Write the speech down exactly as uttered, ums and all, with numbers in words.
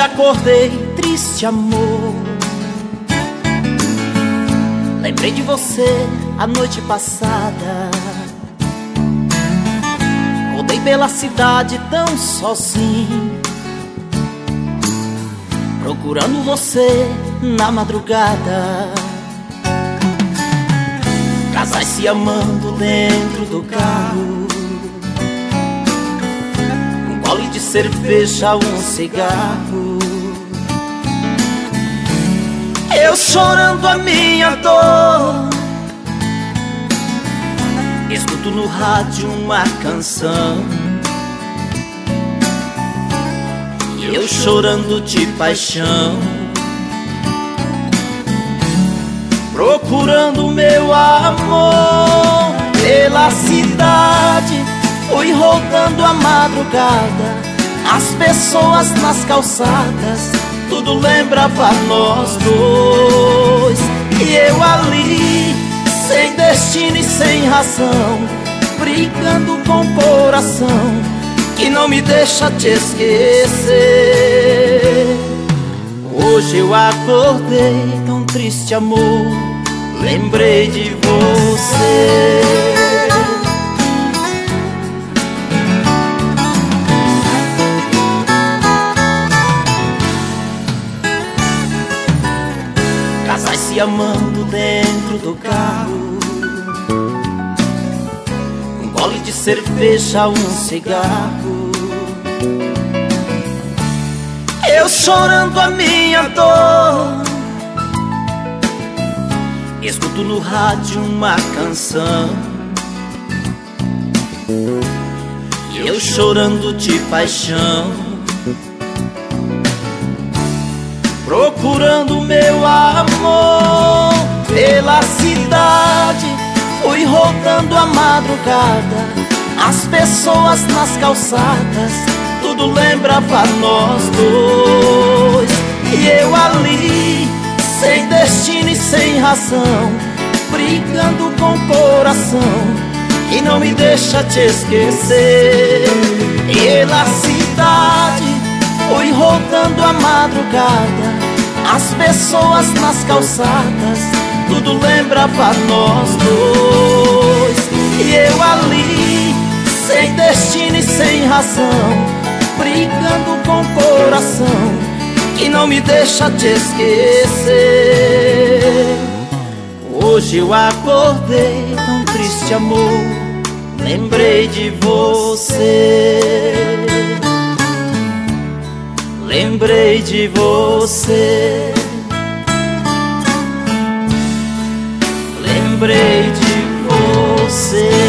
acordei triste, amor. Lembrei de você a noite passada. Rodei pela cidade tão sozinho, procurando você na madrugada. Casais se amando dentro do carro, um gole de cerveja, um cigarro. Eu chorando a minha dor, escuto no rádio uma canção, e eu chorando de paixão, procurando meu amor pela cidade. Fui rodando a madrugada, as pessoas nas calçadas, tudo lembrava nós dois. E eu ali, sem destino e sem razão, brigando com o coração que não me deixa te esquecer. Hoje eu acordei tão triste, amor, lembrei de você. Casais se amando dentro do carro, um gole de cerveja, um cigarro. Eu chorando a minha dor, escuto no rádio uma canção, e eu chorando de paixão, procurando meu amor pela cidade. Fui rodando a madrugada, as pessoas nas calçadas, tudo lembrava nós dois. E eu ali, sem destino e sem razão, brigando com o coração que não me deixa te esquecer. Pela cidade fui rodando a madrugada, as pessoas nas calçadas, tudo lembrava nós dois. E eu ali, sem destino e sem razão, brigando com o coração que não me deixa te esquecer. Hoje eu acordei tão triste, amor, lembrei de você. Lembrei de você. Lembrei de você.